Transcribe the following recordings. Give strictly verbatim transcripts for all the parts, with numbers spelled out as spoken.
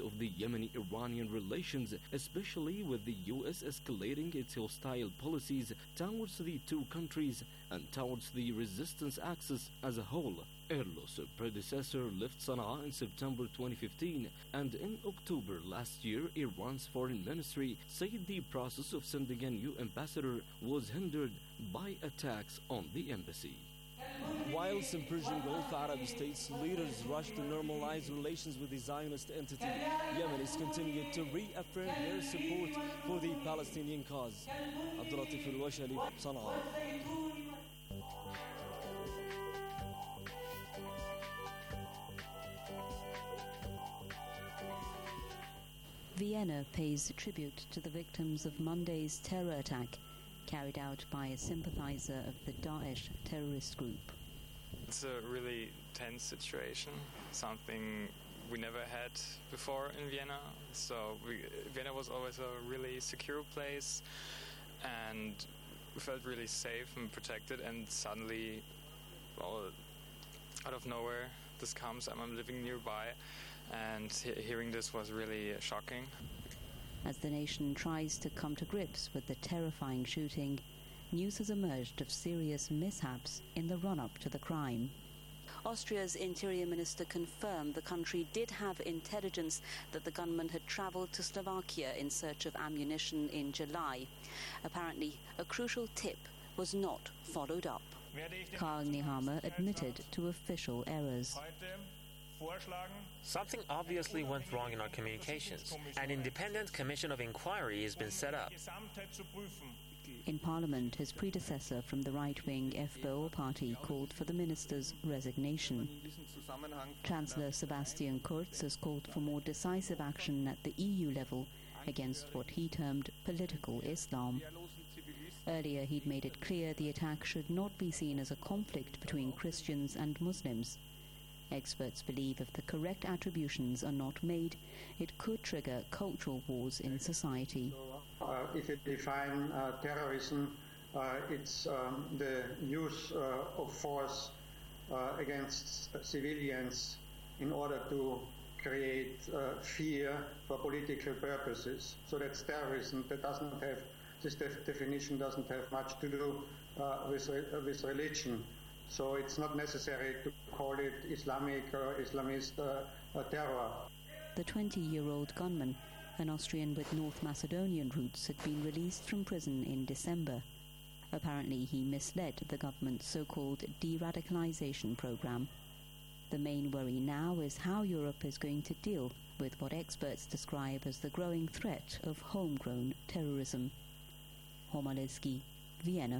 of the Yemeni-Iranian relations, especially with the U S escalating its hostile policies towards the two countries and towards the resistance axis as a whole. Erlos' predecessor left Sana'a in September twenty fifteen, and in October last year, Iran's foreign ministry said the process of sending a new ambassador was hindered by attacks on the embassy. Whilst in Persian Gulf Arab states, leaders rushed to normalize relations with the Zionist entity, Yemenis continued to reaffirm their support for the Palestinian cause. Abdulatif al-Washali, Sana'a. Vienna pays tribute to the victims of Monday's terror attack carried out by a sympathizer of the Daesh terrorist group. It's a really tense situation, something we never had before in Vienna. So we, Vienna was always a really secure place, and we felt really safe and protected, and suddenly, well, out of nowhere, this comes. I'm living nearby, and he- hearing this was really shocking. As the nation tries to come to grips with the terrifying shooting, news has emerged of serious mishaps in the run-up to the crime. Austria's Interior Minister confirmed the country did have intelligence that the gunman had travelled to Slovakia in search of ammunition in July. Apparently, a crucial tip was not followed up. Karl Nehammer admitted to official errors. Something obviously went wrong in our communications. An independent commission of inquiry has been set up. In Parliament, his predecessor from the right-wing F P O party called for the minister's resignation. Chancellor Sebastian Kurz has called for more decisive action at the E U level against what he termed political Islam. Earlier, he'd made it clear the attack should not be seen as a conflict between Christians and Muslims. Experts believe if the correct attributions are not made, it could trigger cultural wars in society. Uh, if you define uh, terrorism, uh, it's um, the use uh, of force uh, against civilians in order to create uh, fear for political purposes. So that's terrorism. That doesn't have, this def- definition doesn't have much to do uh, with, re- with religion. So it's not necessary to call it Islamic or Islamist uh, uh, terror. The twenty-year-old gunman, an Austrian with North Macedonian roots, had been released from prison in December. Apparently, he misled the government's so-called de-radicalization program. The main worry now is how Europe is going to deal with what experts describe as the growing threat of homegrown terrorism. Homaleski, Vienna.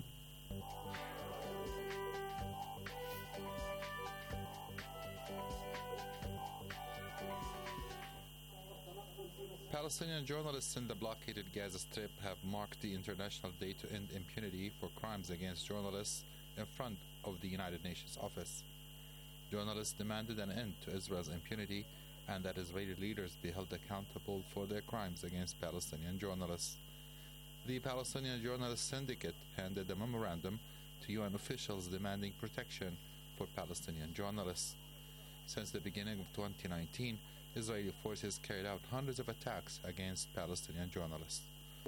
Palestinian journalists in the blockaded Gaza Strip have marked the International Day to End Impunity for Crimes Against Journalists in front of the United Nations office. Journalists demanded an end to Israel's impunity and that Israeli leaders be held accountable for their crimes against Palestinian journalists. The Palestinian Journalists Syndicate handed a memorandum to U N officials demanding protection for Palestinian journalists. Since the beginning of twenty nineteen, Israeli forces carried out hundreds of attacks against Palestinian journalists.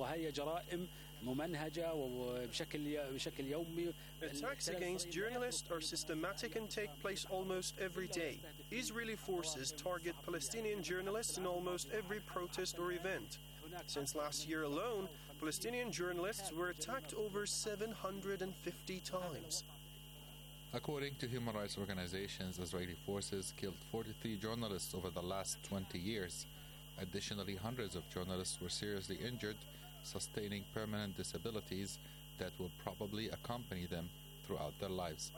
Attacks against journalists are systematic and take place almost every day. Israeli forces target Palestinian journalists in almost every protest or event. Since last year alone, Palestinian journalists were attacked over seven hundred fifty times. According to human rights organizations, Israeli forces killed forty-three journalists over the last twenty years. Additionally, hundreds of journalists were seriously injured, sustaining permanent disabilities that will probably accompany them throughout their lives.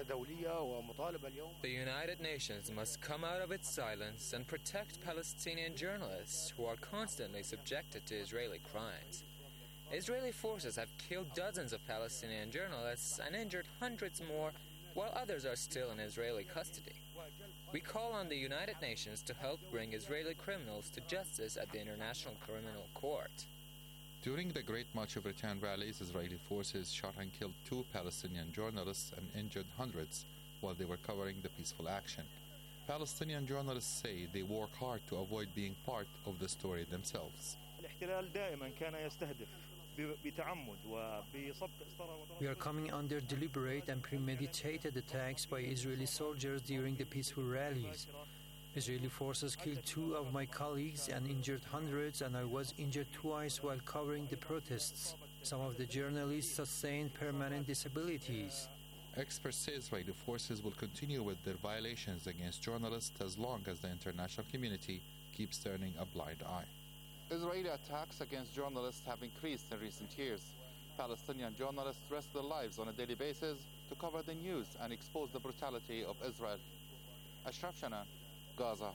The United Nations must come out of its silence and protect Palestinian journalists who are constantly subjected to Israeli crimes. Israeli forces have killed dozens of Palestinian journalists and injured hundreds more, while others are still in Israeli custody. We call on the United Nations to help bring Israeli criminals to justice at the International Criminal Court. During the Great March of Return rallies, Israeli forces shot and killed two Palestinian journalists and injured hundreds while they were covering the peaceful action. Palestinian journalists say they work hard to avoid being part of the story themselves. We are coming under deliberate and premeditated attacks by Israeli soldiers during the peaceful rallies. Israeli forces killed two of my colleagues and injured hundreds, and I was injured twice while covering the protests. Some of the journalists sustained permanent disabilities. Experts say Israeli forces will continue with their violations against journalists as long as the international community keeps turning a blind eye. Israeli attacks against journalists have increased in recent years. Palestinian journalists risk their lives on a daily basis to cover the news and expose the brutality of Israel. Ashraf Shanan, Gaza.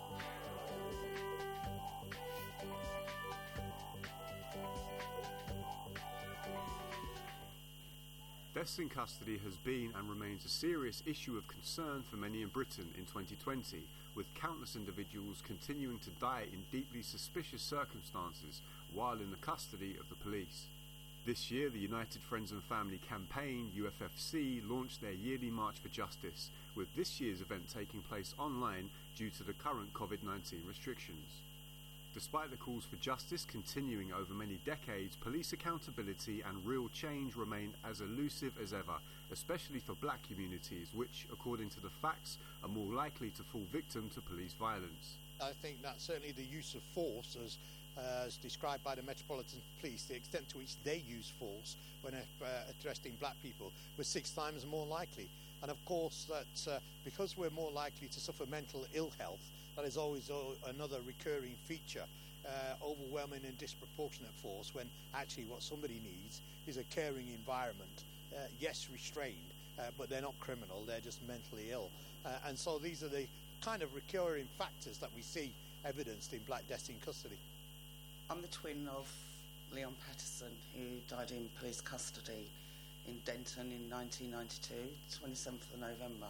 Deaths in custody has been and remains a serious issue of concern for many in Britain in twenty twenty, with countless individuals continuing to die in deeply suspicious circumstances while in the custody of the police. This year, the United Friends and Family Campaign, U F F C, launched their yearly March for Justice, with this year's event taking place online due to the current COVID nineteen restrictions. Despite the calls for justice continuing over many decades, police accountability and real change remain as elusive as ever, especially for black communities, which, according to the facts, are more likely to fall victim to police violence. I think that certainly the use of force, as, uh, as described by the Metropolitan Police, the extent to which they use force when uh, addressing black people, was six times more likely. And of course, that uh, because we're more likely to suffer mental ill health, that is always another recurring feature, uh, overwhelming and disproportionate force, when actually what somebody needs is a caring environment, uh, yes, restrained, uh, but they're not criminal, they're just mentally ill. Uh, and so these are the kind of recurring factors that we see evidenced in black deaths in custody. I'm the twin of Leon Patterson, who died in police custody in Denton in nineteen ninety-two, twenty-seventh of November.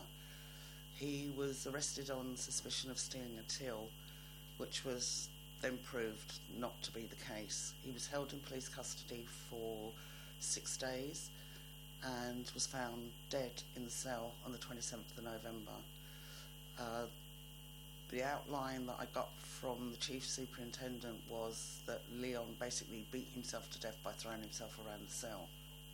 He was arrested on suspicion of stealing a till, which was then proved not to be the case. He was held in police custody for six days and was found dead in the cell on the twenty-seventh of November. Uh, the outline that I got from the chief superintendent was that Leon basically beat himself to death by throwing himself around the cell.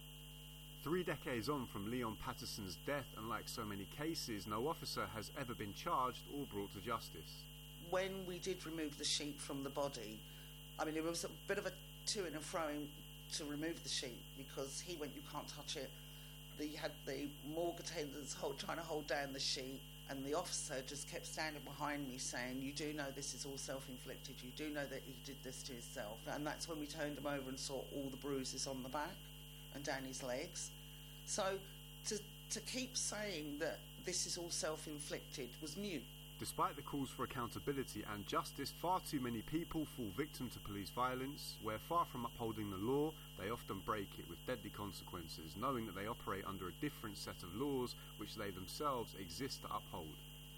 Three decades on from Leon Patterson's death, and like so many cases, no officer has ever been charged or brought to justice. When we did remove the sheet from the body, I mean, it was a bit of a to-in and fro-in to remove the sheet, because he went, you can't touch it. The, you had the morgue attendants hold, trying to hold down the sheet, and the officer just kept standing behind me saying, you do know this is all self-inflicted, you do know that he did this to himself. And that's when we turned him over and saw all the bruises on the back and down his legs. So to, to keep saying that this is all self-inflicted was new. Despite the calls for accountability and justice, far too many people fall victim to police violence, where far from upholding the law, they often break it with deadly consequences, knowing that they operate under a different set of laws which they themselves exist to uphold.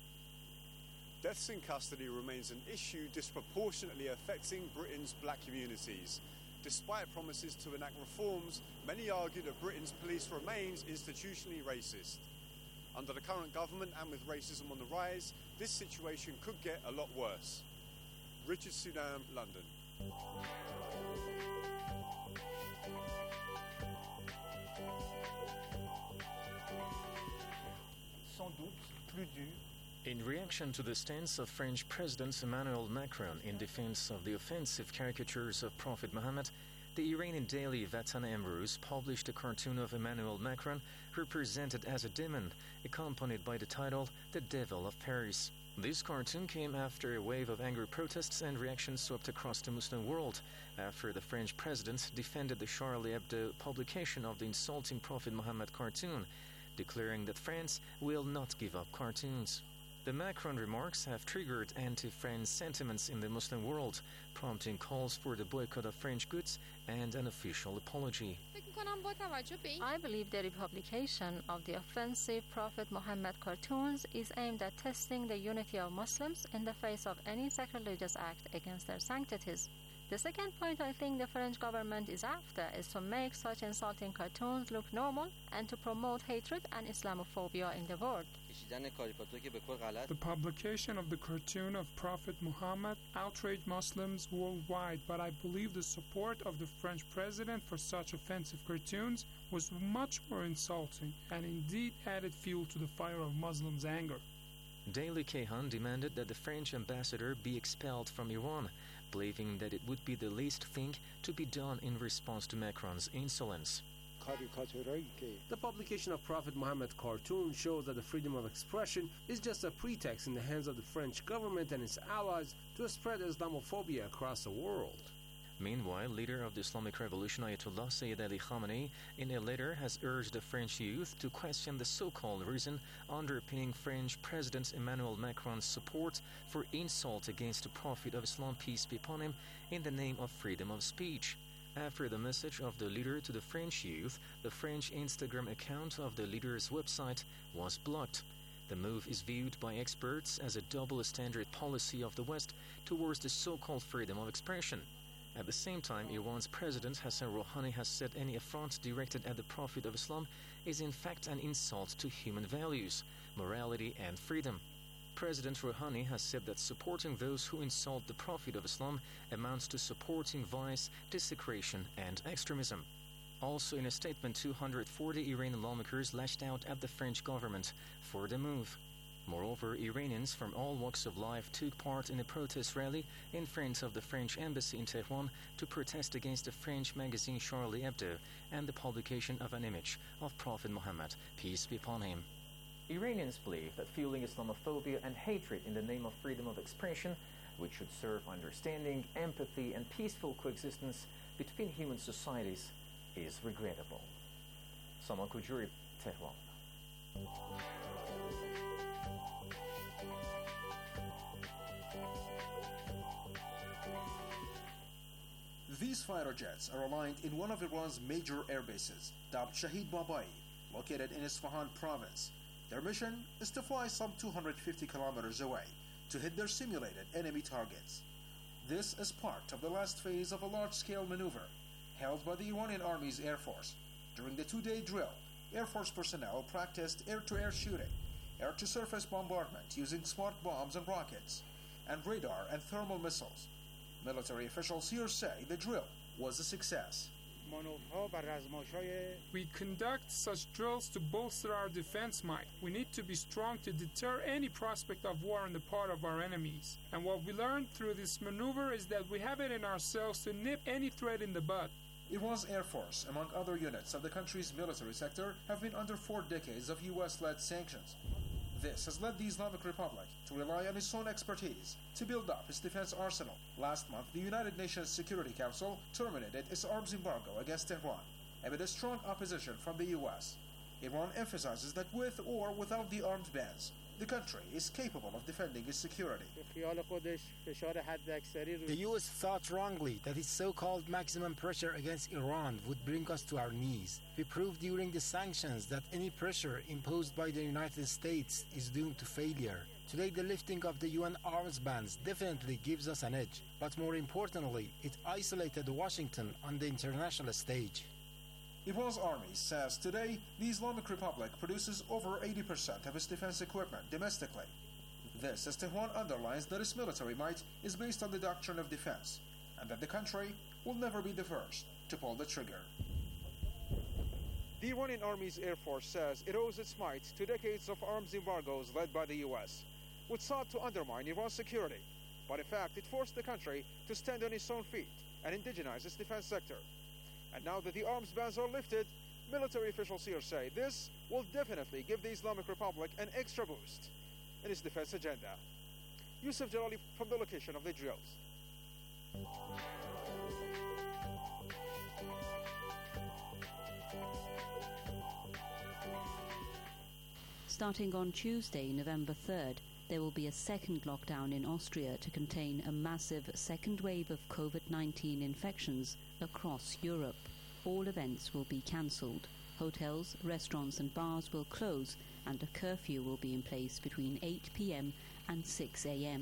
Deaths in custody remains an issue disproportionately affecting Britain's black communities. Despite promises to enact reforms, many argue that Britain's police remains institutionally racist. Under the current government and with racism on the rise, this situation could get a lot worse. Richard Sudan, London. In reaction to the stance of French President Emmanuel Macron in defense of the offensive caricatures of Prophet Muhammad, the Iranian daily Vatan Emruz published a cartoon of Emmanuel Macron represented as a demon, accompanied by the title The Devil of Paris. This cartoon came after a wave of angry protests and reactions swept across the Muslim world after the French president defended the Charlie Hebdo publication of the insulting Prophet Muhammad cartoon, declaring that France will not give up cartoons. The Macron remarks have triggered anti-French sentiments in the Muslim world, prompting calls for the boycott of French goods and an official apology. I believe the republication of the offensive Prophet Muhammad cartoons is aimed at testing the unity of Muslims in the face of any sacrilegious act against their sanctities. The second point I think the French government is after is to make such insulting cartoons look normal and to promote hatred and Islamophobia in the world. The publication of the cartoon of Prophet Muhammad outraged Muslims worldwide, but I believe the support of the French president for such offensive cartoons was much more insulting and indeed added fuel to the fire of Muslims' anger. Daily Kayhan demanded that the French ambassador be expelled from Iran, believing that it would be the least thing to be done in response to Macron's insolence. The publication of Prophet Muhammad cartoons shows that the freedom of expression is just a pretext in the hands of the French government and its allies to spread Islamophobia across the world. Meanwhile, leader of the Islamic Revolution Ayatollah Sayyid Ali Khamenei in a letter has urged the French youth to question the so-called reason underpinning French President Emmanuel Macron's support for insult against the Prophet of Islam, peace be upon him, in the name of freedom of speech. After the message of the leader to the French youth, the French Instagram account of the leader's website was blocked. The move is viewed by experts as a double-standard policy of the West towards the so-called freedom of expression. At the same time, Iran's President Hassan Rouhani has said any affront directed at the Prophet of Islam is in fact an insult to human values, morality and freedom. President Rouhani has said that supporting those who insult the Prophet of Islam amounts to supporting vice, desecration and extremism. Also in a statement, two hundred forty Iranian lawmakers lashed out at the French government for the move. Moreover, Iranians from all walks of life took part in a protest rally in front of the French embassy in Tehran to protest against the French magazine Charlie Hebdo and the publication of an image of Prophet Muhammad, peace be upon him. Iranians believe that fueling Islamophobia and hatred in the name of freedom of expression, which should serve understanding, empathy and peaceful coexistence between human societies, is regrettable. Saman Kujuri, Tehran. These fighter jets are aligned in one of Iran's major air bases, dubbed Shahid Babai, located in Isfahan province. Their mission is to fly some two hundred fifty kilometers away to hit their simulated enemy targets. This is part of the last phase of a large-scale maneuver held by the Iranian Army's Air Force. During the two-day drill, Air Force personnel practiced air-to-air shooting, air-to-surface bombardment using smart bombs and rockets, and radar and thermal missiles. Military officials here say the drill was a success. We conduct such drills to bolster our defense might. We need to be strong to deter any prospect of war on the part of our enemies. And what we learned through this maneuver is that we have it in ourselves to nip any threat in the bud. Iran's Air Force, among other units of the country's military sector, have been under four decades of U S-led sanctions. This has led the Islamic Republic to rely on its own expertise to build up its defense arsenal. Last month, the United Nations Security Council terminated its arms embargo against Tehran, amid a strong opposition from the U S. Iran emphasizes that with or without the arms bans, the country is capable of defending its security. The U S thought wrongly that its so-called maximum pressure against Iran would bring us to our knees. We proved during the sanctions that any pressure imposed by the United States is doomed to failure. Today, the lifting of the U N arms bans definitely gives us an edge, but more importantly, it isolated Washington on the international stage. Iran's army says today the Islamic Republic produces over eighty percent of its defense equipment domestically. This, as Tehran underlines that its military might is based on the doctrine of defense, and that the country will never be the first to pull the trigger. The Iranian Army's Air Force says it owes its might to decades of arms embargoes led by the U S, which sought to undermine Iran's security. But in fact, it forced the country to stand on its own feet and indigenize its defense sector. And now that the arms bans are lifted, military officials here say this will definitely give the Islamic Republic an extra boost in its defense agenda. Yusuf Jalali from the location of the drills. Starting on Tuesday, November third, there will be a second lockdown in Austria to contain a massive second wave of COVID nineteen infections across Europe. All events will be cancelled. Hotels, restaurants and bars will close, and a curfew will be in place between eight p m and six a m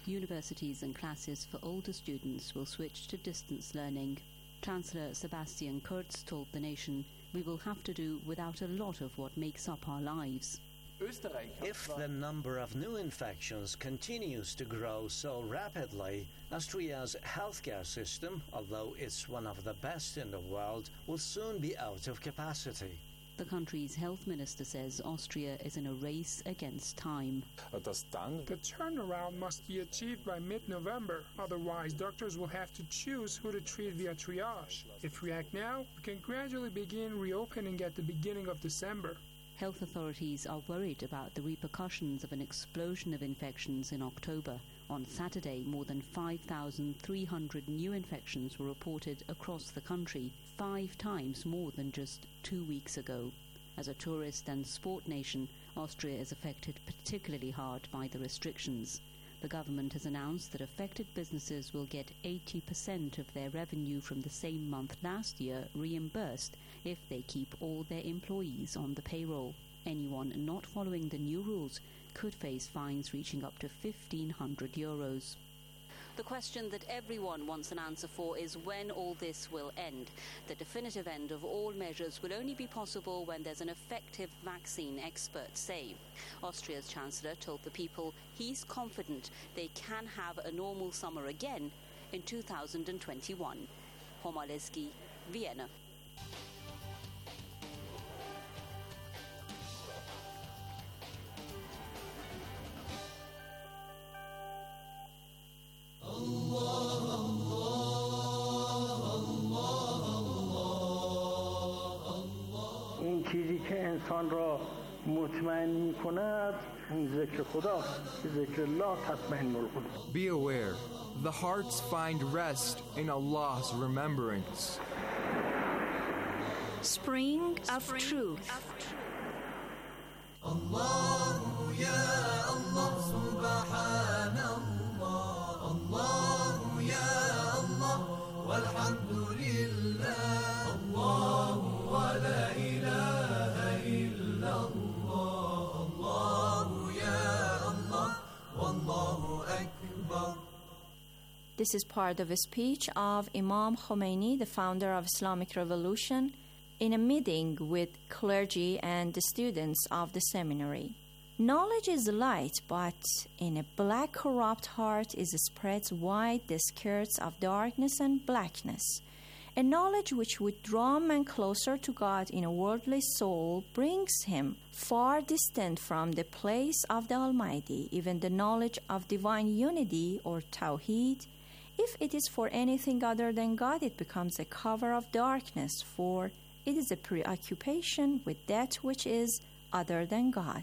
Universities and classes for older students will switch to distance learning. Chancellor Sebastian Kurz told the nation, "We will have to do without a lot of what makes up our lives." If the number of new infections continues to grow so rapidly, Austria's healthcare system, although it's one of the best in the world, will soon be out of capacity. The country's health minister says Austria is in a race against time. The turnaround must be achieved by mid-November, otherwise doctors will have to choose who to treat via triage. If we act now, we can gradually begin reopening at the beginning of December. Health authorities are worried about the repercussions of an explosion of infections in October. On Saturday, more than five thousand three hundred new infections were reported across the country, five times more than just two weeks ago. As a tourist and sport nation, Austria is affected particularly hard by the restrictions. The government has announced that affected businesses will get eighty percent of their revenue from the same month last year reimbursed if they keep all their employees on the payroll. Anyone not following the new rules could face fines reaching up to fifteen hundred euros. The question that everyone wants an answer for is when all this will end. The definitive end of all measures will only be possible when there's an effective vaccine, experts say. Austria's chancellor told the people he's confident they can have a normal summer again in two thousand twenty-one. Homaleski, Vienna. این چیزی که انسان را مطمئن می‌کند این ذکر خداست. ذکر الله تطمئن القلوب. Be aware, the hearts find rest in Allah's remembrance. Spring of Truth. Allah ya Allah subhanallah, Allah ya Allah walhamdulillah, Allah wa la ilaha illallah, Allah ya Allah wallahu akbar. This is part of a speech of Imam Khomeini, the founder of Islamic Revolution, in a meeting with clergy and the students of the seminary. Knowledge is light, but in a black corrupt heart is spreads wide the skirts of darkness and blackness. A knowledge which would draw man closer to God in a worldly soul brings him far distant from the place of the Almighty. Even the knowledge of divine unity or Tawheed, if it is for anything other than God, it becomes a cover of darkness, for it is a preoccupation with that which is other than God.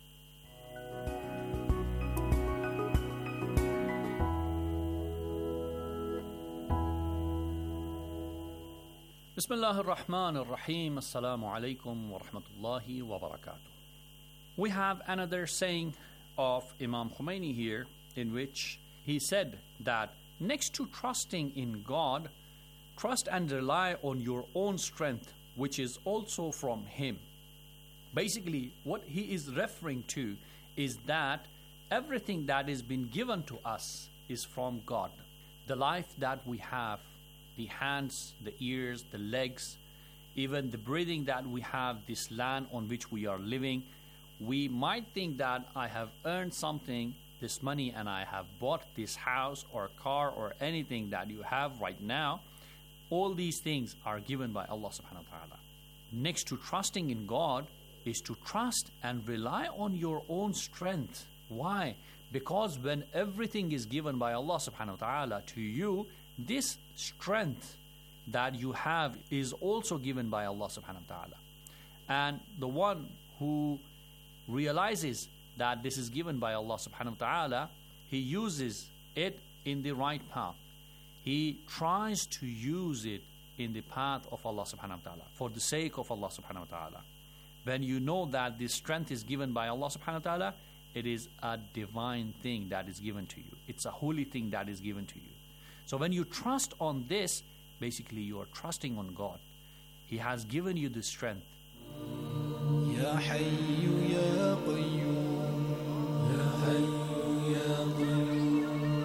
Bismillah ar-Rahman ar-Rahim. Assalamu alaikum wa rahmatullahi wa barakatuh. We have another saying of Imam Khomeini here, in which he said that next to trusting in God, trust and rely on your own strength, which is also from Him. Basically, what he is referring to is that everything that has been given to us is from God. The life that we have, the hands, the ears, the legs, even the breathing that we have, this land on which we are living, we might think that I have earned something, this money, and I have bought this house or car or anything that you have right now. All these things are given by Allah subhanahu wa ta'ala. Next to trusting in God is to trust and rely on your own strength. Why? Because when everything is given by Allah subhanahu wa ta'ala to you, this strength that you have is also given by Allah subhanahu wa ta'ala. And the one who realizes that this is given by Allah subhanahu wa ta'ala, he uses it in the right path. He tries to use it in the path of Allah subhanahu wa ta'ala, for the sake of Allah subhanahu wa ta'ala. When you know that this strength is given by Allah subhanahu wa ta'ala, it is a divine thing that is given to you. It's a holy thing that is given to you. So when you trust on this, basically you are trusting on God. He has given you the strength. Ya Hayyu Ya Qayyum, Ya Hayyu Ya Qayyum.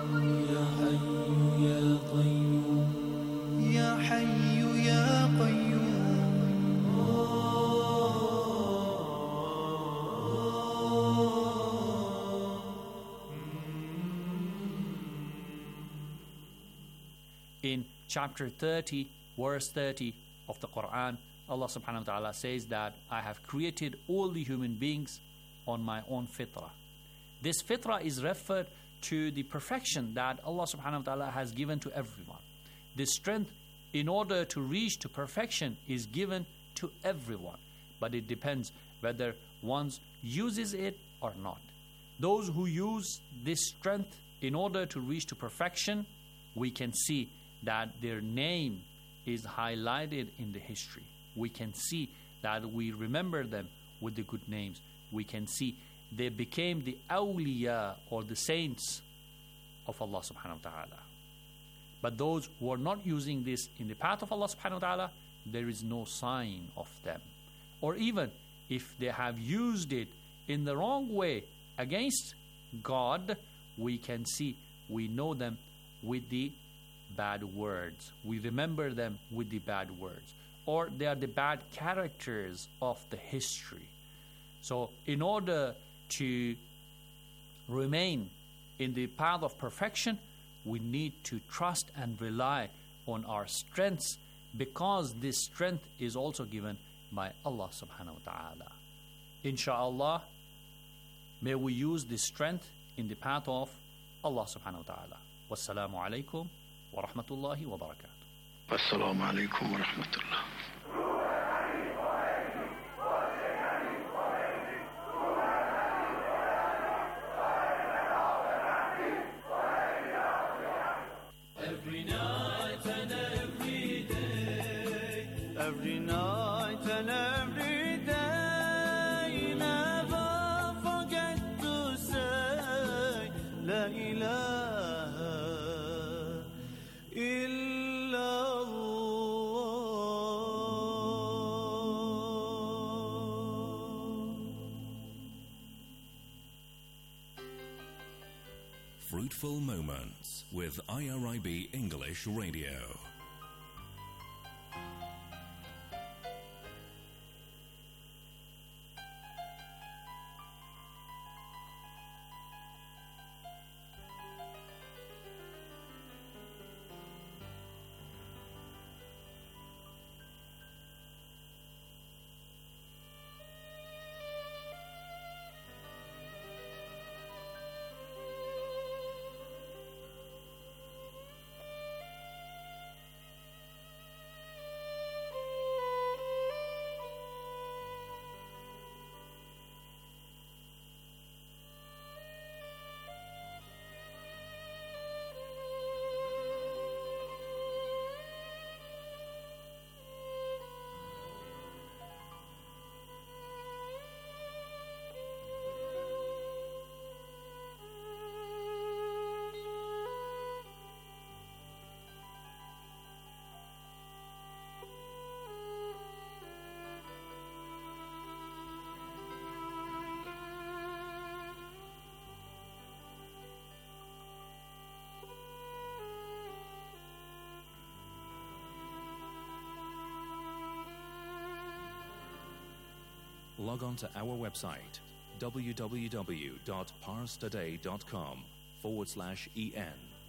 In chapter thirty, verse thirty of the Quran, Allah subhanahu wa ta'ala says that I have created all the human beings on my own fitrah. This fitrah is referred to the perfection that Allah subhanahu wa ta'ala has given to everyone. The strength in order to reach to perfection is given to everyone, but it depends whether one uses it or not. Those who use this strength in order to reach to perfection, we can see that their name is highlighted in the history. We can see that we remember them with the good names. We can see they became the awliya or the saints of Allah subhanahu wa ta'ala. But those who are not using this in the path of Allah subhanahu wa ta'ala, there is no sign of them. Or even if they have used it in the wrong way against God, we can see, we know them with the bad words. We remember them with the bad words. Or they are the bad characters of the history. So in order to remain in the path of perfection, we need to trust and rely on our strengths, because this strength is also given by Allah subhanahu wa ta'ala. Insha'Allah, may we use this strength in the path of Allah subhanahu wa ta'ala. Wassalamu alaikum wa rahmatullahi wa barakatuh. Assalamu alaikum wa rahmatullah. Every night and every day, every night and every day, never forget to say La ilaha illallah. Fruitful Moments with I R I B English Radio. Log on to our website, www.parstoday.com forward slash en.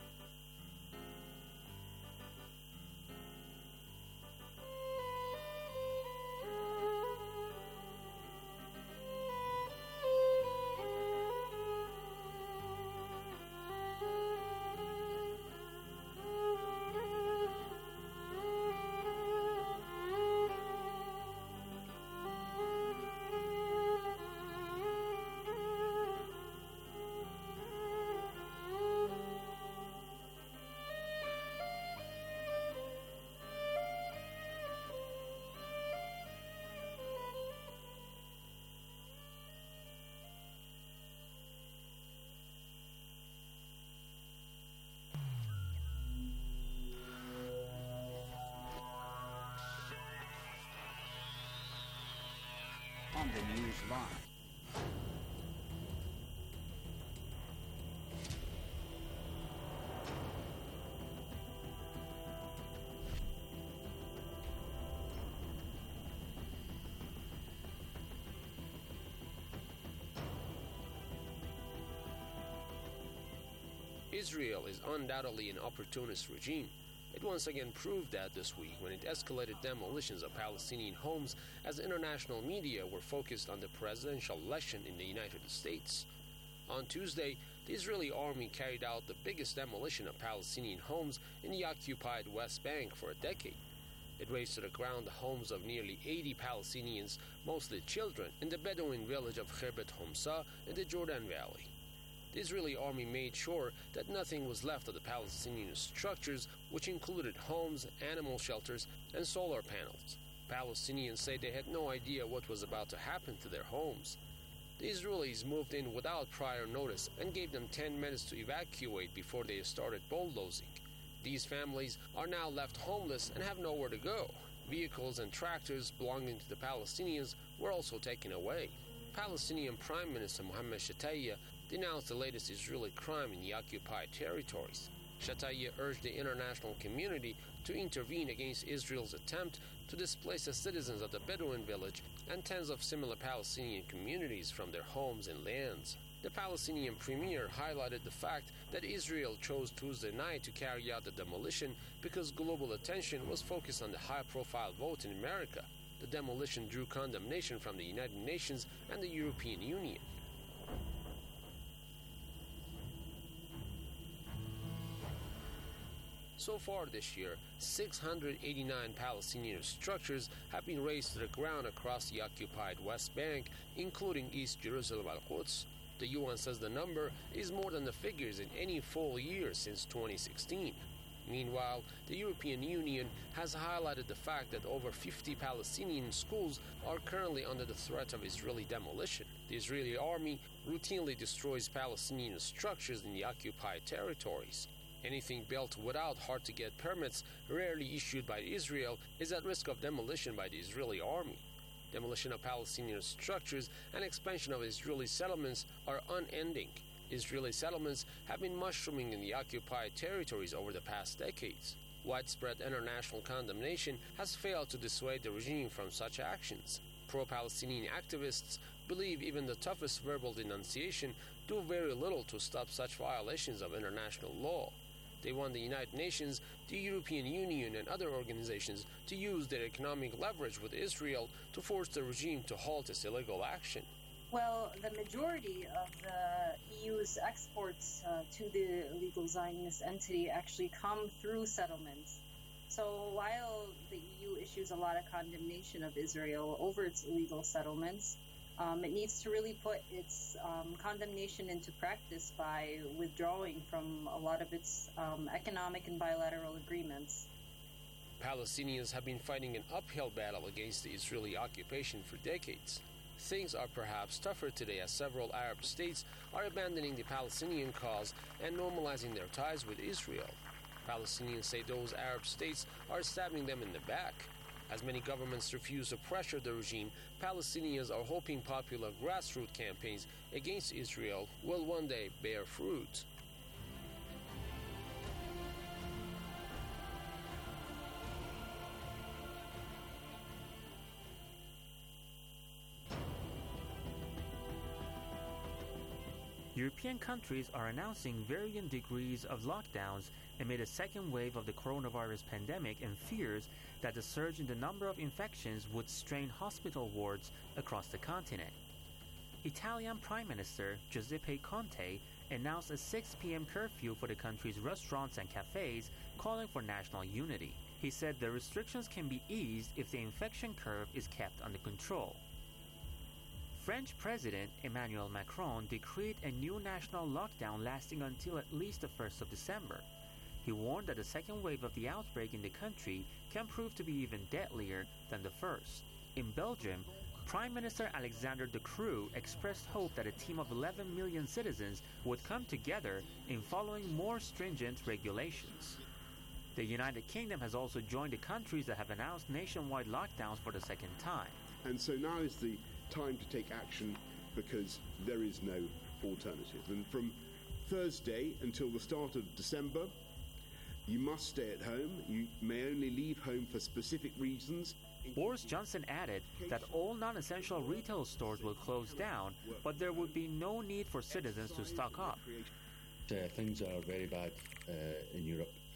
On the news line. Israel is undoubtedly an opportunist regime, It once again proved that this week when it escalated demolitions of Palestinian homes as international media were focused on the presidential election in the United States. On Tuesday, the Israeli army carried out the biggest demolition of Palestinian homes in the occupied West Bank for a decade. It razed to the ground the homes of nearly eighty Palestinians, mostly children, in the Bedouin village of Khirbet Homsa in the Jordan Valley. The Israeli army made sure that nothing was left of the Palestinian structures, which included homes, animal shelters, and solar panels. Palestinians say they had no idea what was about to happen to their homes. The Israelis moved in without prior notice and gave them ten minutes to evacuate before they started bulldozing. These families are now left homeless and have nowhere to go. Vehicles and tractors belonging to the Palestinians were also taken away. Palestinian Prime Minister Mohammed Shtayyeh denounced the latest Israeli crime in the occupied territories. Shtayyeh urged the international community to intervene against Israel's attempt to displace the citizens of the Bedouin village and tens of similar Palestinian communities from their homes and lands. The Palestinian premier highlighted the fact that Israel chose Tuesday night to carry out the demolition because global attention was focused on the high-profile vote in America. The demolition drew condemnation from the United Nations and the European Union. So far this year, six hundred eighty-nine Palestinian structures have been razed to the ground across the occupied West Bank, including East Jerusalem Al-Quds. The U N says the number is more than the figures in any full year since twenty sixteen. Meanwhile, the European Union has highlighted the fact that over fifty Palestinian schools are currently under the threat of Israeli demolition. The Israeli army routinely destroys Palestinian structures in the occupied territories. Anything built without hard-to-get permits, rarely issued by Israel, is at risk of demolition by the Israeli army. Demolition of Palestinian structures and expansion of Israeli settlements are unending. Israeli settlements have been mushrooming in the occupied territories over the past decades. Widespread international condemnation has failed to dissuade the regime from such actions. Pro-Palestinian activists believe even the toughest verbal denunciation do very little to stop such violations of international law. They want the United Nations, the European Union, and other organizations to use their economic leverage with Israel to force the regime to halt its illegal action. Well, the majority of the E U's exports uh, to the illegal Zionist entity actually come through settlements. So while the E U issues a lot of condemnation of Israel over its illegal settlements, Um, it needs to really put its um, condemnation into practice by withdrawing from a lot of its um, economic and bilateral agreements. Palestinians have been fighting an uphill battle against the Israeli occupation for decades. Things are perhaps tougher today as several Arab states are abandoning the Palestinian cause and normalizing their ties with Israel. Palestinians say those Arab states are stabbing them in the back. As many governments refuse to pressure the regime, Palestinians are hoping popular grassroots campaigns against Israel will one day bear fruit. European countries are announcing varying degrees of lockdowns amid a second wave of the coronavirus pandemic and fears that the surge in the number of infections would strain hospital wards across the continent. Italian Prime Minister Giuseppe Conte announced a six p.m. curfew for the country's restaurants and cafes, calling for national unity. He said the restrictions can be eased if the infection curve is kept under control. French President Emmanuel Macron decreed a new national lockdown lasting until at least the first of December. He warned that the second wave of the outbreak in the country can prove to be even deadlier than the first. In Belgium, Prime Minister Alexander De Croo expressed hope that a team of eleven million citizens would come together in following more stringent regulations. The United Kingdom has also joined the countries that have announced nationwide lockdowns for the second time. And so now is the time to take action because there is no alternative. And from Thursday until the start of December, you must stay at home. You may only leave home for specific reasons. Boris Johnson added that all non-essential retail stores will close down, but there would be no need for citizens to stock up. Uh, things are very bad uh, in Europe.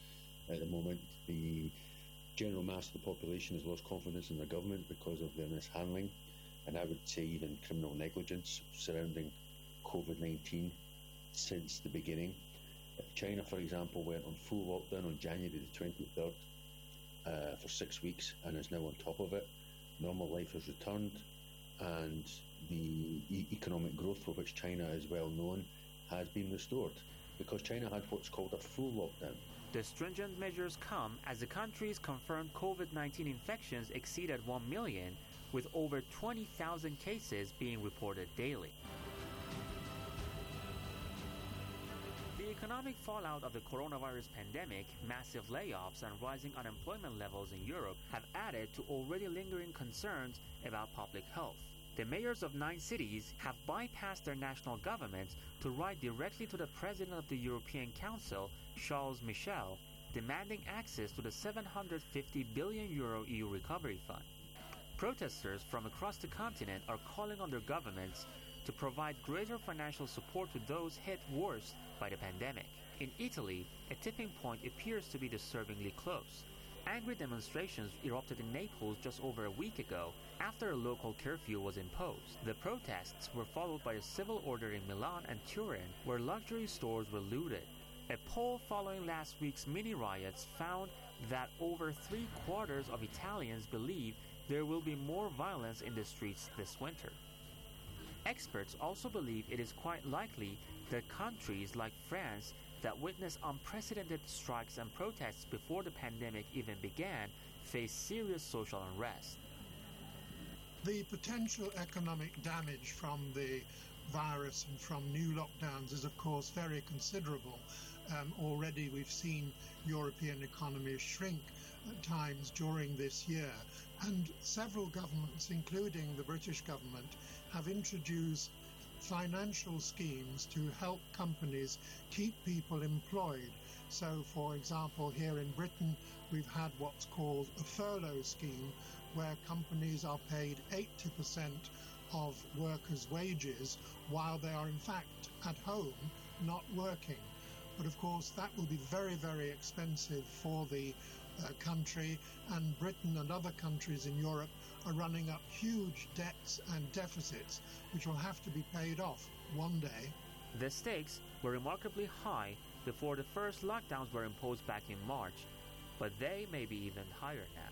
at the moment. The general mass of the population has lost confidence in the government because of their mishandling, and I would say even criminal negligence surrounding COVID nineteen since the beginning. China, for example, went on full lockdown on January the twenty-third uh, for six weeks and is now on top of it. Normal life has returned, and the e- economic growth for which China is well known has been restored because China had what's called a full lockdown. The stringent measures come as the country's confirmed COVID nineteen infections exceeded one million, with over twenty thousand cases being reported daily. The economic fallout of the coronavirus pandemic, massive layoffs, and rising unemployment levels in Europe have added to already lingering concerns about public health. The mayors of nine cities have bypassed their national governments to write directly to the President of the European Council, Charles Michel, demanding access to the seven hundred fifty billion euro E U recovery fund. Protesters from across the continent are calling on their governments to provide greater financial support to those hit worst by the pandemic. In Italy, a tipping point appears to be disturbingly close. Angry demonstrations erupted in Naples just over a week ago after a local curfew was imposed. The protests were followed by a civil order in Milan and Turin, where luxury stores were looted. A poll following last week's mini riots found that over three quarters of Italians believe there will be more violence in the streets this winter. Experts also believe it is quite likely that countries like France that witnessed unprecedented strikes and protests before the pandemic even began face serious social unrest. The potential economic damage from the virus and from new lockdowns is of course very considerable. Um, already we've seen European economies shrink at times during this year, and several governments, including the British government, have introduced financial schemes to help companies keep people employed. So, for example, here in Britain, we've had what's called a furlough scheme, where companies are paid eighty percent of workers' wages while they are in fact at home not working. But of course, that will be very, very expensive for the uh, country, and Britain and other countries in Europe are running up huge debts and deficits, which will have to be paid off one day. The stakes were remarkably high before the first lockdowns were imposed back in March, but they may be even higher now.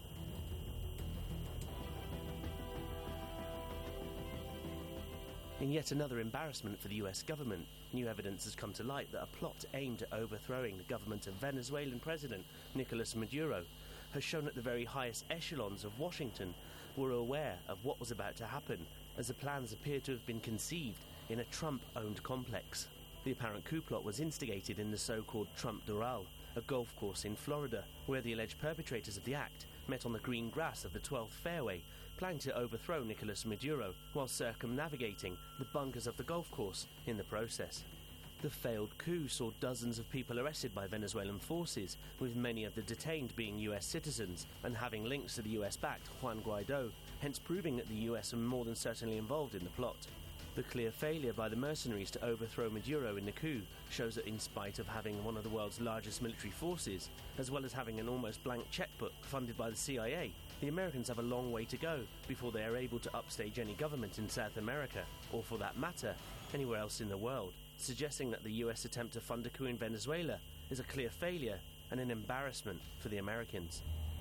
In yet another embarrassment for the U S government, new evidence has come to light that a plot aimed at overthrowing the government of Venezuelan President Nicolas Maduro has shown that the very highest echelons of Washington were aware of what was about to happen, as the plans appear to have been conceived in a Trump-owned complex. The apparent coup plot was instigated in the so-called Trump Doral, a golf course in Florida, where the alleged perpetrators of the act met on the green grass of the twelfth fairway, planning to overthrow Nicolas Maduro while circumnavigating the bunkers of the golf course in the process. The failed coup saw dozens of people arrested by Venezuelan forces, with many of the detained being U S citizens and having links to the U S-backed Juan Guaido, hence proving that the U S were more than certainly involved in the plot. The clear failure by the mercenaries to overthrow Maduro in the coup shows that in spite of having one of the world's largest military forces, as well as having an almost blank checkbook funded by the C I A, the Americans have a long way to go before they are able to upstage any government in South America, or for that matter, anywhere else in the world, suggesting that the U S attempt to fund a coup in Venezuela is a clear failure and an embarrassment for the Americans.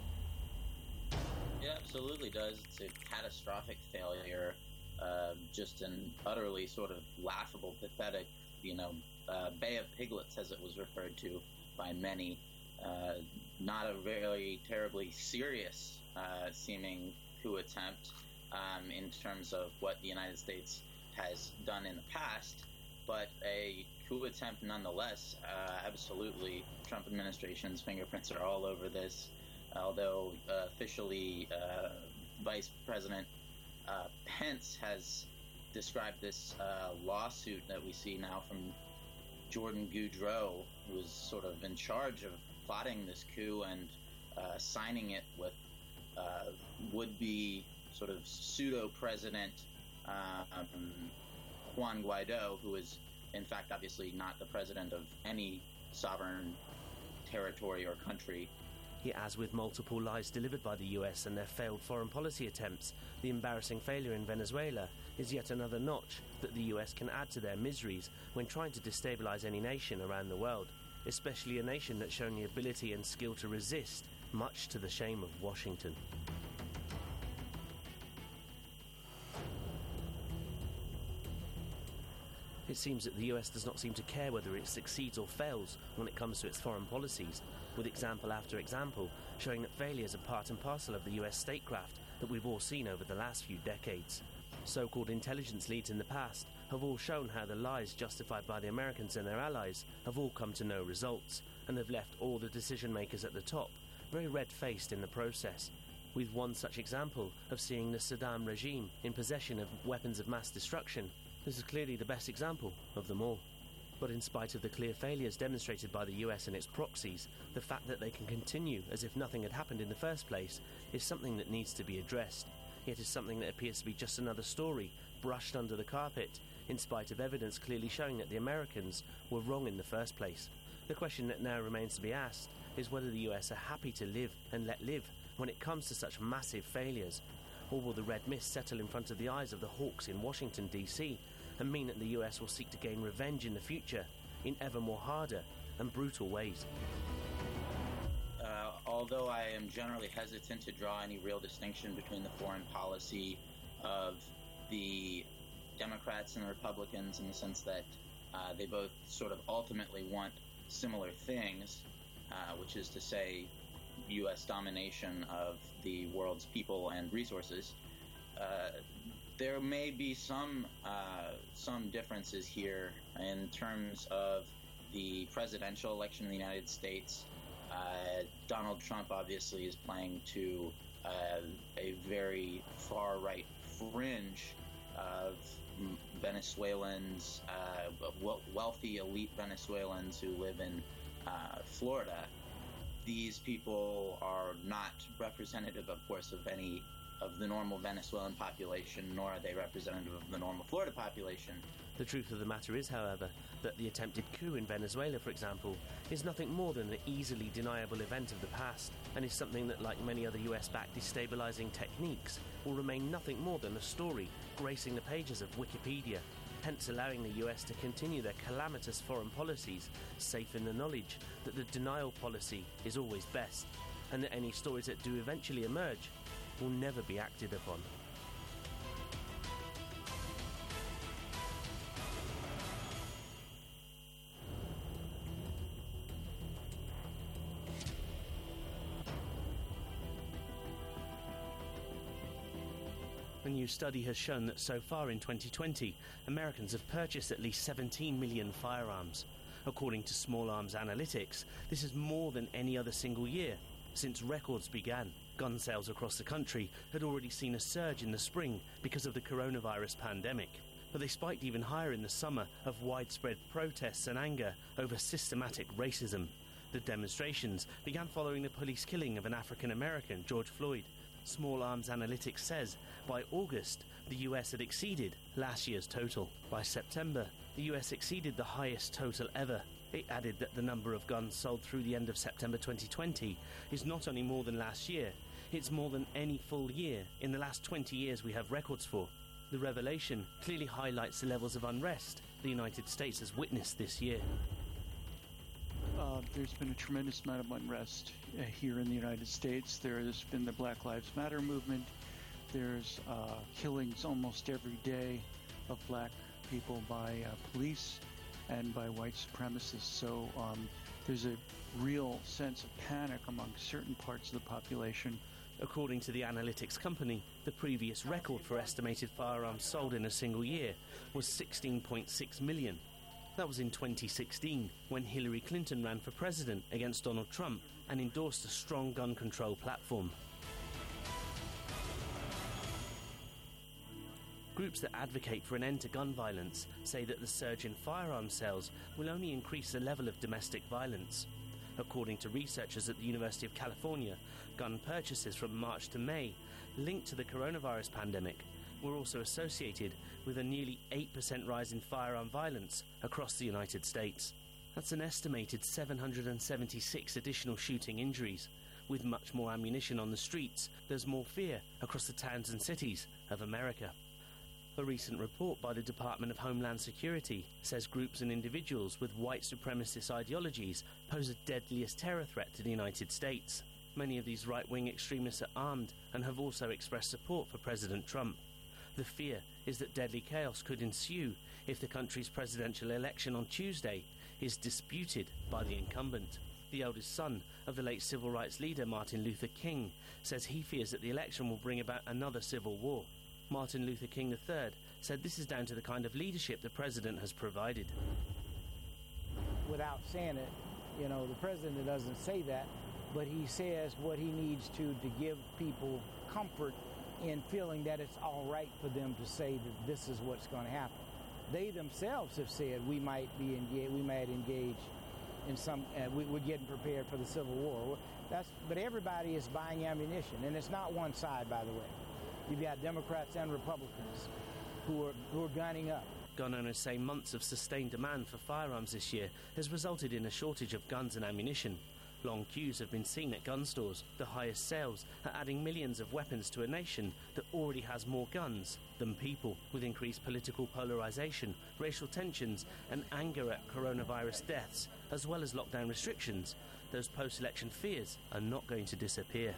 It absolutely does. It's a catastrophic failure. Uh, just an utterly sort of laughable, pathetic, you know, uh, Bay of Piglets, as it was referred to by many. Uh, not a very terribly serious uh, seeming coup attempt um, in terms of what the United States has done in the past, but a coup attempt nonetheless. Uh, absolutely, Trump administration's fingerprints are all over this, although uh, officially uh, Vice President Uh, Pence has described this uh, lawsuit that we see now from Jordan Goudreau, who was sort of in charge of plotting this coup and uh, signing it with uh, would-be sort of pseudo-president uh, um, Juan Guaido, who is in fact obviously not the president of any sovereign territory or country. Yet, as with multiple lies delivered by the U S and their failed foreign policy attempts, the embarrassing failure in Venezuela is yet another notch that the U S can add to their miseries when trying to destabilize any nation around the world, especially a nation that's shown the ability and skill to resist, much to the shame of Washington. It seems that the U S does not seem to care whether it succeeds or fails when it comes to its foreign policies, with example after example showing that failures are part and parcel of the U S statecraft that we've all seen over the last few decades. So-called intelligence leads in the past have all shown how the lies justified by the Americans and their allies have all come to no results, and have left all the decision-makers at the top very red-faced in the process, with one such example of seeing the Saddam regime in possession of weapons of mass destruction. This is clearly the best example of them all. But in spite of the clear failures demonstrated by the U S and its proxies, the fact that they can continue as if nothing had happened in the first place is something that needs to be addressed. Yet is something that appears to be just another story, brushed under the carpet, in spite of evidence clearly showing that the Americans were wrong in the first place. The question that now remains to be asked is whether the U S are happy to live and let live when it comes to such massive failures, or will the red mist settle in front of the eyes of the hawks in Washington, D C, and mean that the U S will seek to gain revenge in the future in ever more harder and brutal ways. Uh, although I am generally hesitant to draw any real distinction between the foreign policy of the Democrats and the Republicans, in the sense that uh, they both sort of ultimately want similar things, uh, which is to say U S domination of the world's people and resources, uh, there may be some uh, some differences here in terms of the presidential election in the United States. Uh, Donald Trump obviously is playing to uh, a very far-right fringe of Venezuelans, uh, wealthy elite Venezuelans who live in uh, Florida. These people are not representative, of course, of any of the normal Venezuelan population, nor are they representative of the normal Florida population. The truth of the matter is, however, that the attempted coup in Venezuela, for example, is nothing more than an easily deniable event of the past, and is something that, like many other U S-backed destabilizing techniques, will remain nothing more than a story gracing the pages of Wikipedia, hence allowing the U S to continue their calamitous foreign policies, safe in the knowledge that the denial policy is always best, and that any stories that do eventually emerge will never be acted upon. A new study has shown that so far in twenty twenty, Americans have purchased at least seventeen million firearms. According to Small Arms Analytics, this is more than any other single year since records began. Gun sales across the country had already seen a surge in the spring because of the coronavirus pandemic, but they spiked even higher in the summer of widespread protests and anger over systematic racism. The demonstrations began following the police killing of an African American, George Floyd. Small Arms Analytics says by August, the U S had exceeded last year's total. By September, the U S exceeded the highest total ever. It added that the number of guns sold through the end of September twenty twenty is not only more than last year, it's more than any full year in the last twenty years we have records for. The revelation clearly highlights the levels of unrest the United States has witnessed this year. Uh, there's been a tremendous amount of unrest uh, here in the United States. There's been the Black Lives Matter movement. There's uh, killings almost every day of black people by uh, police and by white supremacists. So um, there's a real sense of panic among certain parts of the population. According to the analytics company, the previous record for estimated firearms sold in a single year was sixteen point six million. That was in twenty sixteen, when Hillary Clinton ran for president against Donald Trump and endorsed a strong gun control platform. Groups that advocate for an end to gun violence say that the surge in firearms sales will only increase the level of domestic violence. According to researchers at the University of California, gun purchases from March to May, linked to the coronavirus pandemic, were also associated with a nearly eight percent rise in firearm violence across the United States. That's an estimated seven hundred seventy-six additional shooting injuries. With much more ammunition on the streets, there's more fear across the towns and cities of America. A recent report by the Department of Homeland Security says groups and individuals with white supremacist ideologies pose the deadliest terror threat to the United States. Many of these right-wing extremists are armed and have also expressed support for President Trump. The fear is that deadly chaos could ensue if the country's presidential election on Tuesday is disputed by the incumbent. The eldest son of the late civil rights leader Martin Luther King says he fears that the election will bring about another civil war. Martin Luther King the third said this is down to the kind of leadership the president has provided. Without saying it, you know, the president doesn't say that, but he says what he needs to to give people comfort in feeling that it's all right for them to say that this is what's going to happen. They themselves have said we might be engaged, we might engage in some, uh, we, we're getting prepared for the Civil War. That's, but everybody is buying ammunition, and it's not one side, by the way. You've got Democrats and Republicans who are who are gunning up. Gun owners say months of sustained demand for firearms this year has resulted in a shortage of guns and ammunition. Long queues have been seen at gun stores. The highest sales are adding millions of weapons to a nation that already has more guns than people. With increased political polarization, racial tensions and anger at coronavirus deaths, as well as lockdown restrictions, those post-election fears are not going to disappear.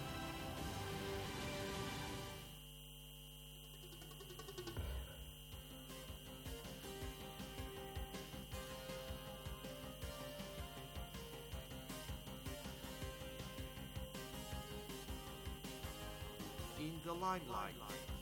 In the limelight.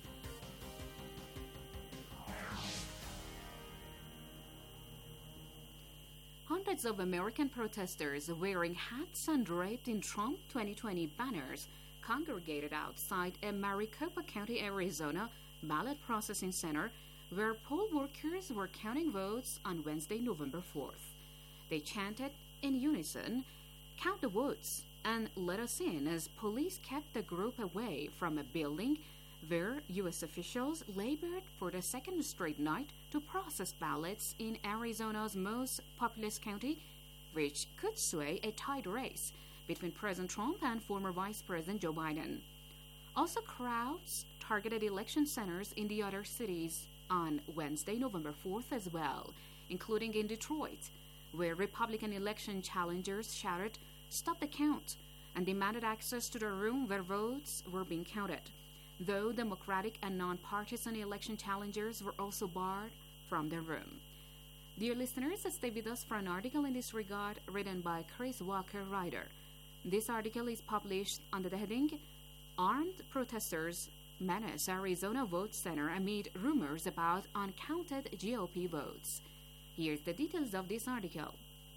Hundreds of American protesters wearing hats and draped in Trump twenty twenty banners congregated outside a Maricopa County, Arizona ballot processing center where poll workers were counting votes on Wednesday, November fourth. They chanted in unison, "Count the votes and let us in," as police kept the group away from a building where U S officials labored for the second straight night to process ballots in Arizona's most populous county, which could sway a tight race between President Trump and former Vice President Joe Biden. Also, crowds targeted election centers in the other cities on Wednesday, November fourth as well, including in Detroit, where Republican election challengers shouted, "Stop the count," and demanded access to the room where votes were being counted, though Democratic and nonpartisan election challengers were also barred from the room. Dear listeners, stay with us for an article in this regard written by Chris Walker Ryder. This article is published under the heading, "Armed Protesters Menace Arizona Vote Center Amid Rumors About Uncounted G O P Votes." Here's the details of this article.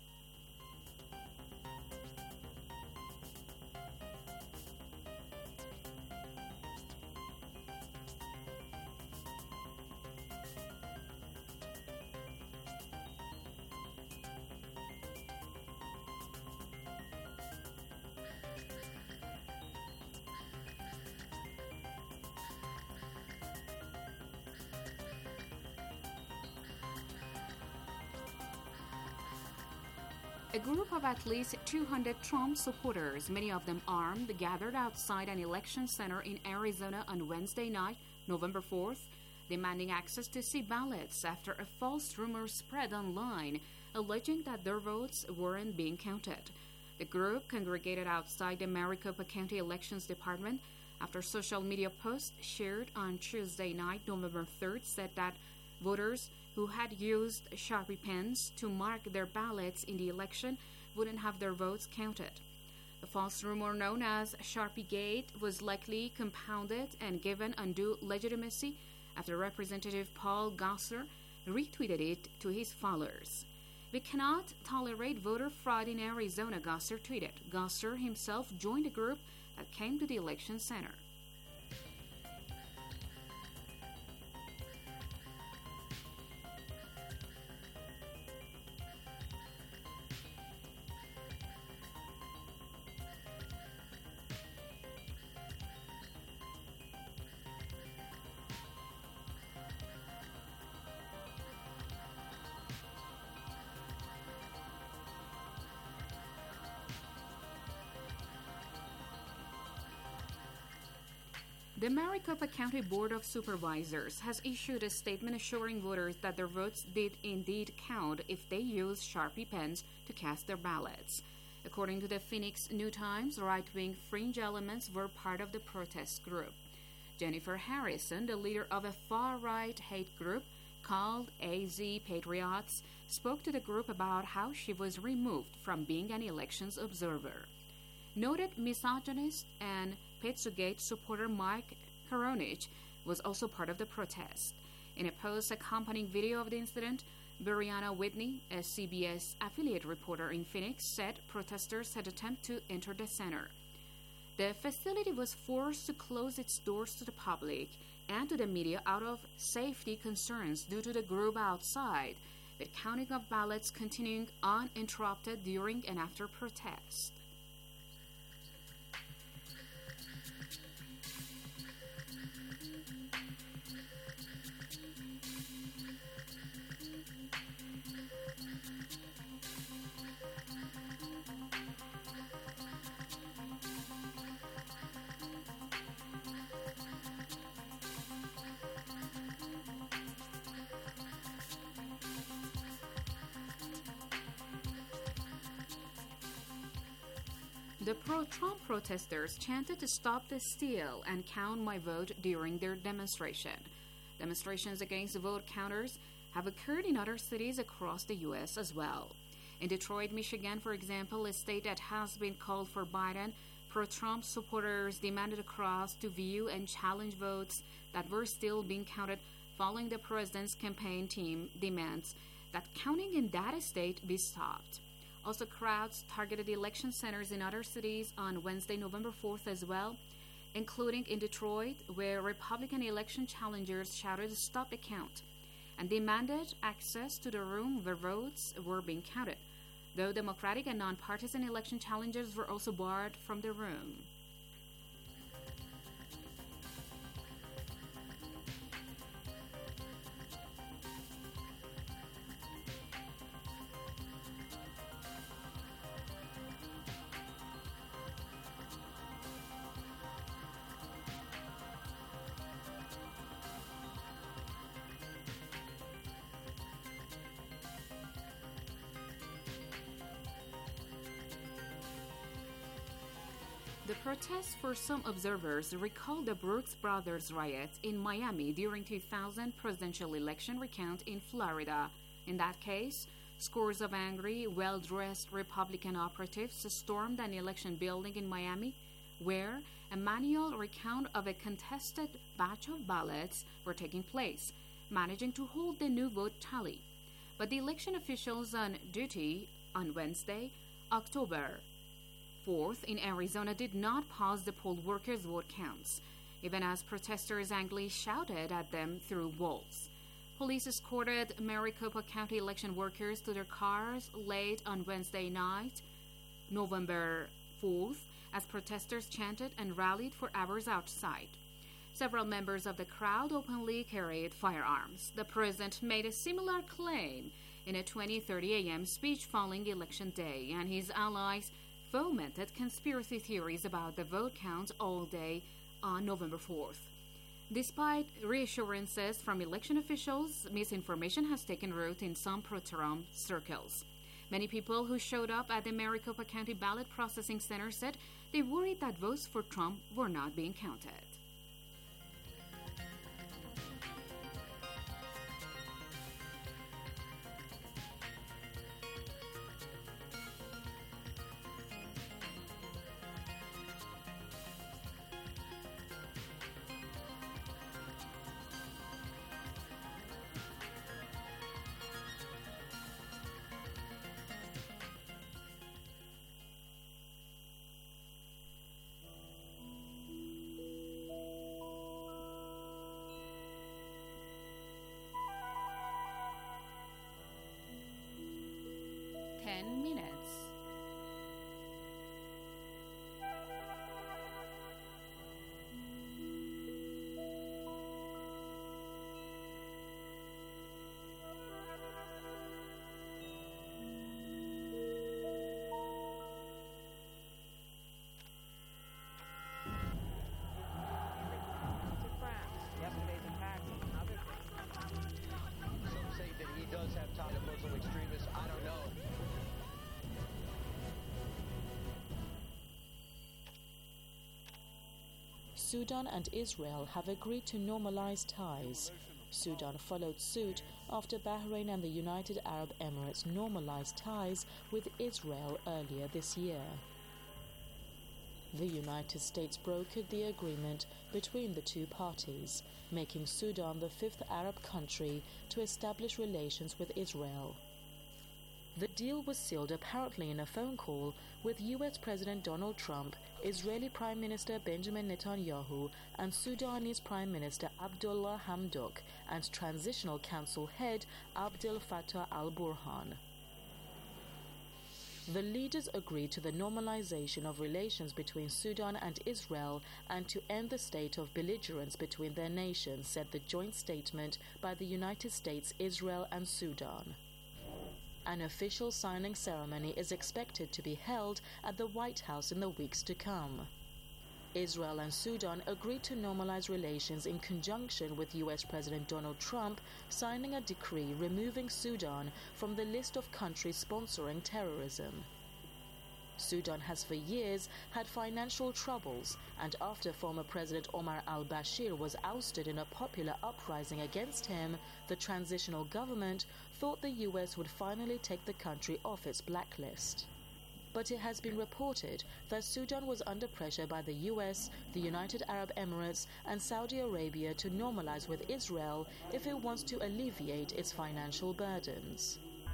A group of at least two hundred Trump supporters, many of them armed, gathered outside an election center in Arizona on Wednesday night, November fourth, demanding access to see ballots after a false rumor spread online, alleging that their votes weren't being counted. The group congregated outside the Maricopa County Elections Department after social media posts shared on Tuesday night, November third, said that voters who had used Sharpie pens to mark their ballots in the election wouldn't have their votes counted. The false rumor known as Sharpie Gate was likely compounded and given undue legitimacy after Representative Paul Gosar retweeted it to his followers. "We cannot tolerate voter fraud in Arizona," Gosar tweeted. Gosar himself joined a group that came to the election center. The Maricopa County Board of Supervisors has issued a statement assuring voters that their votes did indeed count if they used Sharpie pens to cast their ballots. According to the Phoenix New-Times, right-wing fringe elements were part of the protest group. Jennifer Harrison, the leader of a far-right hate group called A Z Patriots, spoke to the group about how she was removed from being an elections observer. Noted misogynist and Pizzagate supporter Mike Koronich was also part of the protest. In a post accompanying video of the incident, Brianna Whitney, a C B S affiliate reporter in Phoenix, said protesters had attempted to enter the center. The facility was forced to close its doors to the public and to the media out of safety concerns due to the group outside, with counting of ballots continuing uninterrupted during and after protest. The pro-Trump protesters chanted to stop the steal and count my vote during their demonstration. Demonstrations against vote counters have occurred in other cities across the U S as well. In Detroit, Michigan, for example, a state that has been called for Biden, pro-Trump supporters demanded a cross to view and challenge votes that were still being counted following the president's campaign team demands that counting in that state be stopped. Also, crowds targeted election centers in other cities on Wednesday, November fourth as well, including in Detroit, where Republican election challengers shouted to stop the count and demanded access to the room where votes were being counted, though Democratic and nonpartisan election challengers were also barred from the room. The protests for some observers recall the Brooks Brothers riots in Miami during two thousand presidential election recount in Florida. In that case, scores of angry, well-dressed Republican operatives stormed an election building in Miami where a manual recount of a contested batch of ballots were taking place, managing to hold the new vote tally. But the election officials on duty on Wednesday, October fourth in Arizona did not pause the poll workers' vote counts, even as protesters angrily shouted at them through walls. Police escorted Maricopa County election workers to their cars late on Wednesday night, November fourth, as protesters chanted and rallied for hours outside. Several members of the crowd openly carried firearms. The president made a similar claim in a twenty thirty a.m. speech following Election Day, and his allies fomented conspiracy theories about the vote count all day on November fourth. Despite reassurances from election officials, misinformation has taken root in some pro-Trump circles. Many people who showed up at the Maricopa County Ballot Processing Center said they worried that votes for Trump were not being counted. Sudan and Israel have agreed to normalize ties. Sudan followed suit after Bahrain and the United Arab Emirates normalized ties with Israel earlier this year. The United States brokered the agreement between the two parties, making Sudan the fifth Arab country to establish relations with Israel. The deal was sealed apparently in a phone call with U S President Donald Trump, Israeli Prime Minister Benjamin Netanyahu, and Sudanese Prime Minister Abdullah Hamdok and Transitional Council head Abdel Fattah al-Burhan. The leaders agreed to the normalization of relations between Sudan and Israel and to end the state of belligerence between their nations, said the joint statement by the United States, Israel, and Sudan. An official signing ceremony is expected to be held at the White House in the weeks to come. Israel and Sudan agreed to normalize relations in conjunction with U S President Donald Trump signing a decree removing Sudan from the list of countries sponsoring terrorism. Sudan has for years had financial troubles, and after former President Omar al-Bashir was ousted in a popular uprising against him, the transitional government thought the U S would finally take the country off its blacklist. But it has been reported that Sudan was under pressure by the U S, the United Arab Emirates, and Saudi Arabia to normalize with Israel if it wants to alleviate its financial burdens.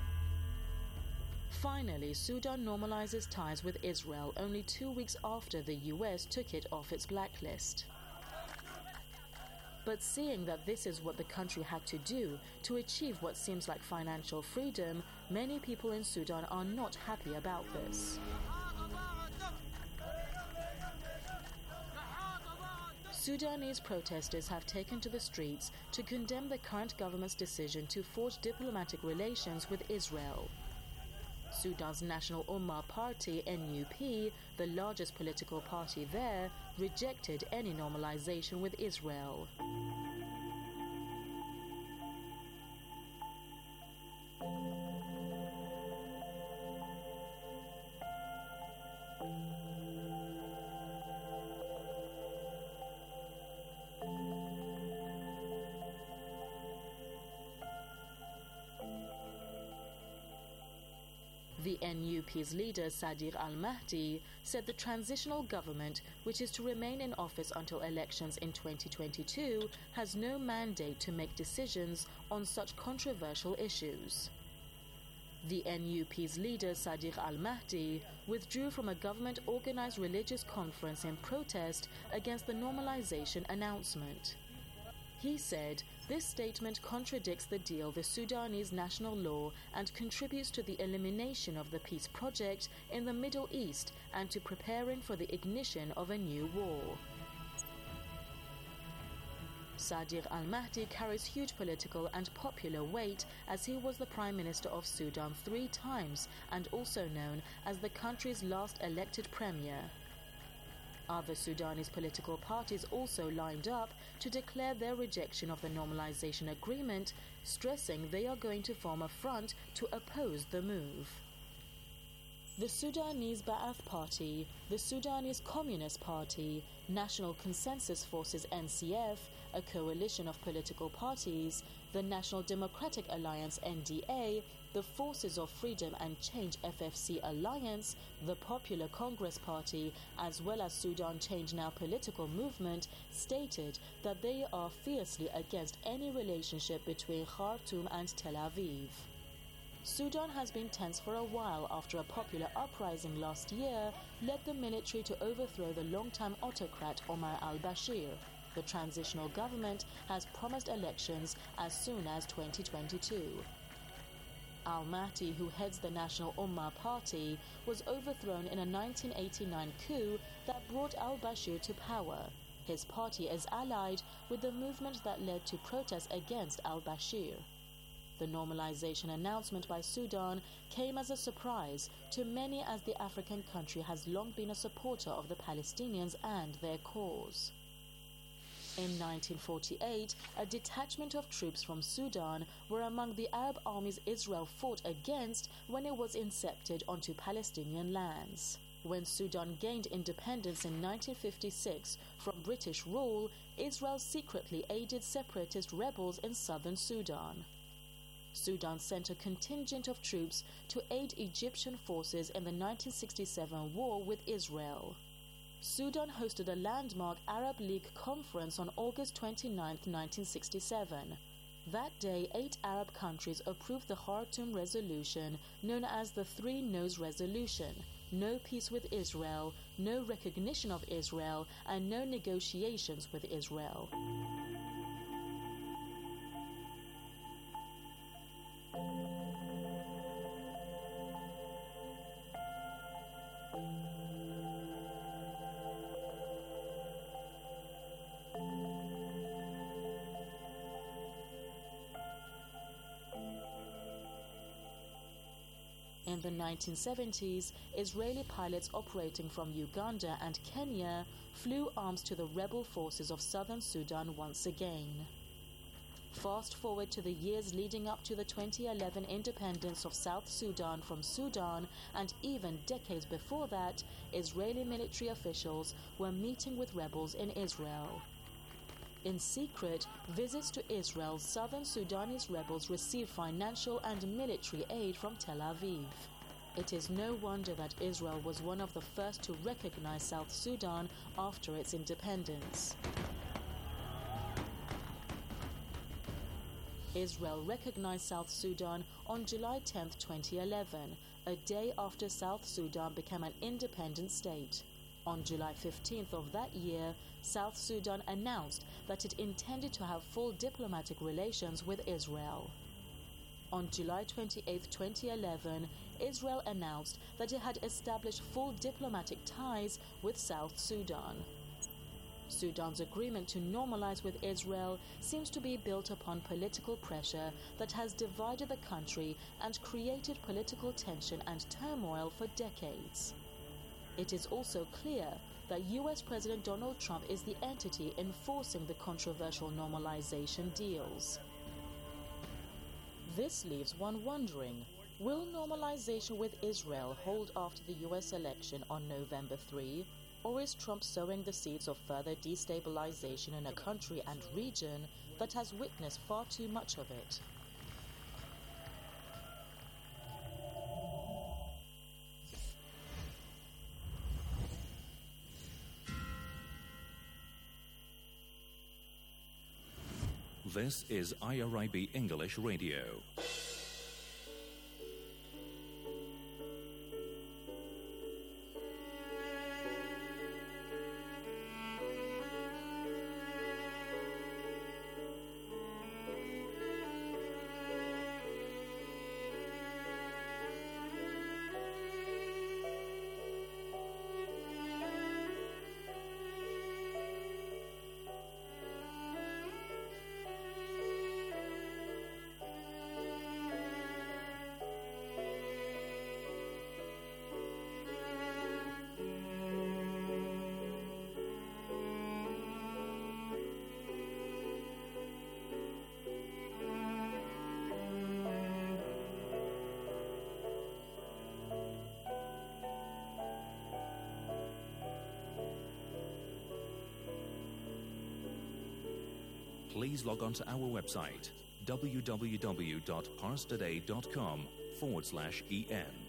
Finally, Sudan normalizes ties with Israel only two weeks after the U S took it off its blacklist. But seeing that this is what the country had to do to achieve what seems like financial freedom, many people in Sudan are not happy about this. Sudanese protesters have taken to the streets to condemn the current government's decision to forge diplomatic relations with Israel. Sudan's National Ummah Party, N U P, the largest political party there, rejected any normalization with Israel. The N U P's leader, Sadiq al-Mahdi, said the transitional government, which is to remain in office until elections in twenty twenty-two, has no mandate to make decisions on such controversial issues. The N U P's leader, Sadiq al-Mahdi, withdrew from a government-organized religious conference in protest against the normalization announcement. He said, "This statement contradicts the deal, the Sudanese national law, and contributes to the elimination of the peace project in the Middle East and to preparing for the ignition of a new war." Sadiq al-Mahdi carries huge political and popular weight as he was the Prime Minister of Sudan three times and also known as the country's last elected premier. Other Sudanese political parties also lined up to declare their rejection of the normalization agreement, stressing they are going to form a front to oppose the move. The Sudanese Ba'ath Party, the Sudanese Communist Party, National Consensus Forces N C F, a coalition of political parties, the National Democratic Alliance N D A, the Forces of Freedom and Change F F C Alliance, the Popular Congress Party, as well as Sudan Change Now political movement, stated that they are fiercely against any relationship between Khartoum and Tel Aviv. Sudan has been tense for a while after a popular uprising last year led the military to overthrow the long-time autocrat Omar al-Bashir. The transitional government has promised elections as soon as twenty twenty-two. Al-Mahdi, who heads the National Ummah Party, was overthrown in a nineteen eighty-nine coup that brought al-Bashir to power. His party is allied with the movement that led to protests against al-Bashir. The normalization announcement by Sudan came as a surprise to many, as the African country has long been a supporter of the Palestinians and their cause. In nineteen forty-eight, a detachment of troops from Sudan were among the Arab armies Israel fought against when it was incepted onto Palestinian lands. When Sudan gained independence in nineteen fifty-six from British rule, Israel secretly aided separatist rebels in southern Sudan. Sudan sent a contingent of troops to aid Egyptian forces in the nineteen sixty-seven war with Israel. Sudan hosted a landmark Arab League conference on August twenty-ninth, nineteen sixty-seven. That day, eight Arab countries approved the Khartoum Resolution, known as the Three No's Resolution: no peace with Israel, no recognition of Israel, and no negotiations with Israel. In the nineteen seventies, Israeli pilots operating from Uganda and Kenya flew arms to the rebel forces of southern Sudan once again. Fast forward to the years leading up to the twenty eleven independence of South Sudan from Sudan, and even decades before that, Israeli military officials were meeting with rebels in Israel. In secret, visits to Israel's southern Sudanese rebels received financial and military aid from Tel Aviv. It is no wonder that Israel was one of the first to recognize South Sudan after its independence. Israel recognized South Sudan on July tenth, twenty eleven, a day after South Sudan became an independent state. On July fifteenth of that year, South Sudan announced that it intended to have full diplomatic relations with Israel. On July twenty-eighth, twenty eleven, Israel announced that it had established full diplomatic ties with South Sudan. Sudan's agreement to normalize with Israel seems to be built upon political pressure that has divided the country and created political tension and turmoil for decades. It is also clear that U S President Donald Trump is the entity enforcing the controversial normalization deals. This leaves one wondering, will normalization with Israel hold after the U S election on November third, or is Trump sowing the seeds of further destabilization in a country and region that has witnessed far too much of it? This is I R I B English Radio. Please log on to our website, w w w dot pars today dot com forward slash en.